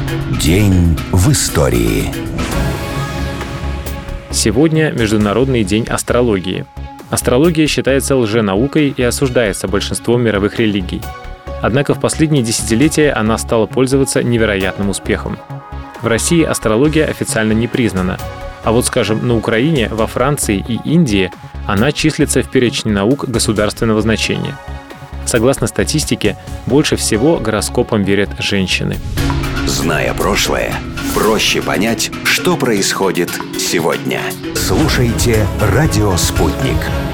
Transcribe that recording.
День в истории. Сегодня Международный день астрологии. Астрология считается лженаукой и осуждается большинством мировых религий. Однако в последние десятилетия она стала пользоваться невероятным успехом. В России астрология официально не признана, а вот, скажем, на Украине, во Франции и Индии она числится в перечне наук государственного значения. Согласно статистике, больше всего гороскопам верят женщины. Зная прошлое, проще понять, что происходит сегодня. Слушайте «Радио Спутник».